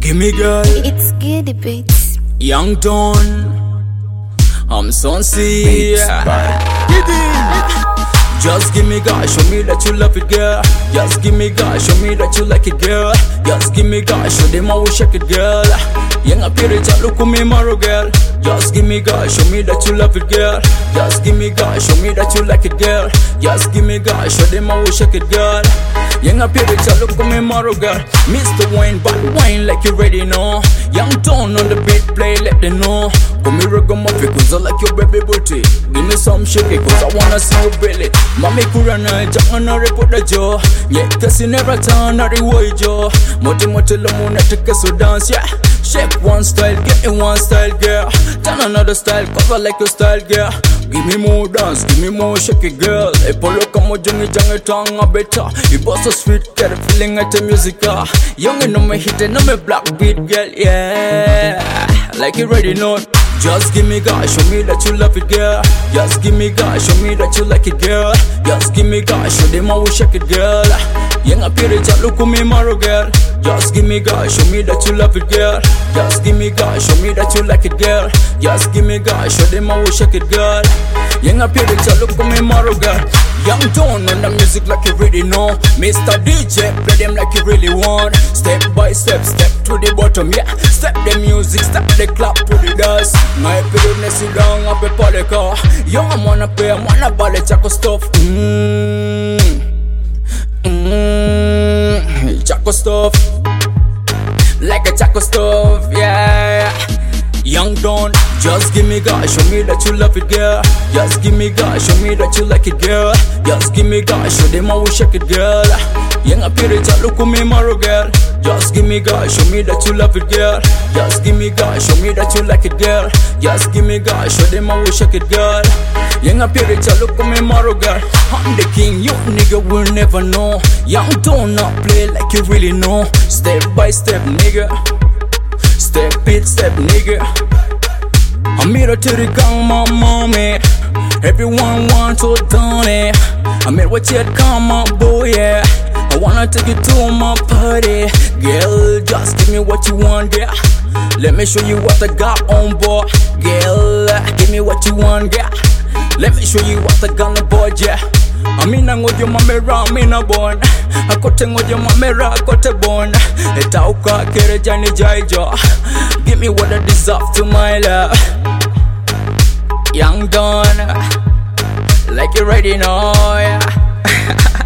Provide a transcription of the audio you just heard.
Gimme girl, It's Giddy Beats. Young Don, I'm Sonsi. Just give me God, show me that you love it, girl. Just give me God, show me that you like it, girl. Just give me God, show them how we shake it, girl. Young up here, look at me, Maro girl. Just give me God, show me that you love it, girl. Just give me God, show me that you like it, girl. Just give me God, show them how we shake it, girl. Young up here, look at me, Maro girl. Mr. Wine, bad wine like you ready know. Young Don on the beat, play, let them know. Come here, ragamuffin, cause I like your baby booty. Give me some shake it, cause I wanna see you belly. Mami kurana, jangana report the jaw. Yeah, kasi never turn out the way jaw. Moti lamuna take us so dance, yeah. Shake one style, get in one style, girl. Turn another style, cover like your style, girl. Give me more dance, give me more shake it, girl. E polo kamo jungi tongue a better. You boss so sweet, get a feeling at the music, young and no me hit and no me black beat, girl, yeah. Like you ready know. Just give me God, show me that you love it, girl. Just give me God, show me that you like it, girl. Just give me God, show them how we shake it, girl. Young up here, look at me, Maro girl. Just give me God, show me that you love it, girl. Just give me God, show me that you like it, girl. Just give me God, show them how we shake it, girl. Young up here, look at me, Maro girl. Young Don on the music like you really know. Mr. DJ, play them like you really want. Step by step, step to the bottom, yeah. Step the music, step the clap to the dance. My period, sit down up a polycar. Yo, I'm wanna pay, I'm wanna buy the Chaco stuff. Chaco stuff. Like a Chaco stuff, yeah. Young Don, just give me God, show me that you love it, girl. Just give me God, show me that you like it, girl. Just give me God, show them how we shake it, girl. Young up here, look at me, Maro girl. Just give me God, show me that you love it, girl. Just give me God, show me that you like it, girl. Just give me God, show them how we shake it, girl. Young up here, look at me, Maro girl. I'm the king, you nigga will never know. Young Don not play like you really know. Step by step, nigga. Step it, step, nigga. I'm here to the gang, my mommy. Everyone want to done it. I'm here with you, come on, boy, yeah. I wanna take you to my party. Girl, just give me what you want, yeah. Let me show you what I got on board. Girl, give me what you want, yeah. Let me show you what I got on board, yeah. Amina ngojo mamera amina bon. Akote ngojo mamera akote bon. Etauka kereja ni jaijo. Give me what I deserve to my love. Young Don, like you already know, yeah.